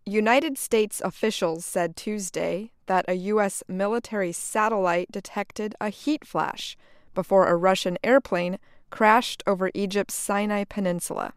United States officials said Tuesday that a U.S. military satellite detected a heat flash before a Russian airplane crashed over Egypt's Sinai Peninsula.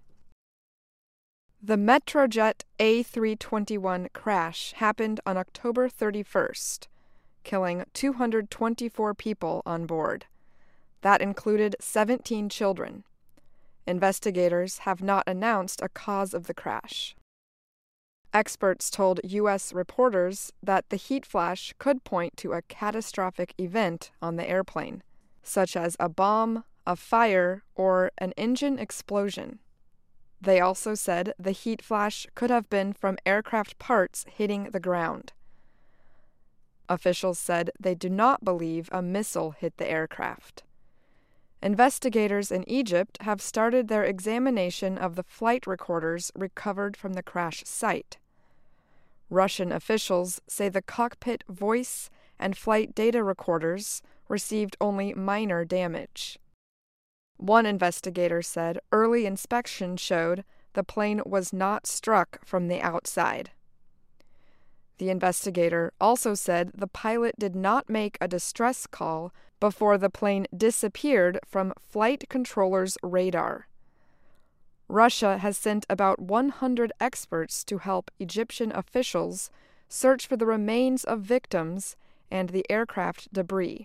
The Metrojet A321 crash happened on October 31st, killing 224 people on board. That included 17 children. Investigators have not announced a cause of the crash. Experts told U.S. reporters that the heat flash could point to a catastrophic event on the airplane, such as a bomb, a fire, or an engine explosion. They also said the heat flash could have been from aircraft parts hitting the ground. Officials said they do not believe a missile hit the aircraft. Investigators in Egypt have started their examination of the flight recorders recovered from the crash site. Russian officials say the cockpit voice and flight data recorders received only minor damage. One investigator said early inspection showed the plane was not struck from the outside. The investigator also said the pilot did not make a distress call before the plane disappeared from flight controllers' radar. Russia has sent about 100 experts to help Egyptian officials search for the remains of victims and the aircraft debris.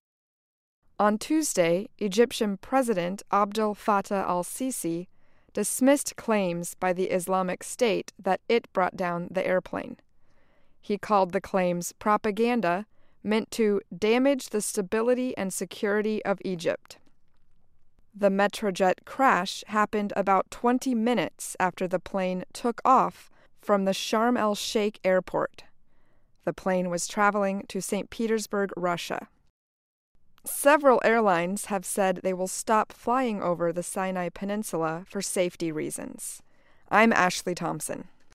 On Tuesday, Egyptian President Abdel Fattah al-Sisi dismissed claims by the Islamic State that it brought down the airplane. He called the claims propaganda meant to damage the stability and security of Egypt. The Metrojet crash happened about 20 minutes after the plane took off from the Sharm el-Sheikh airport. The plane was traveling to St. Petersburg, Russia. Several airlines have said they will stop flying over the Sinai Peninsula for safety reasons. I'm Ashley Thompson.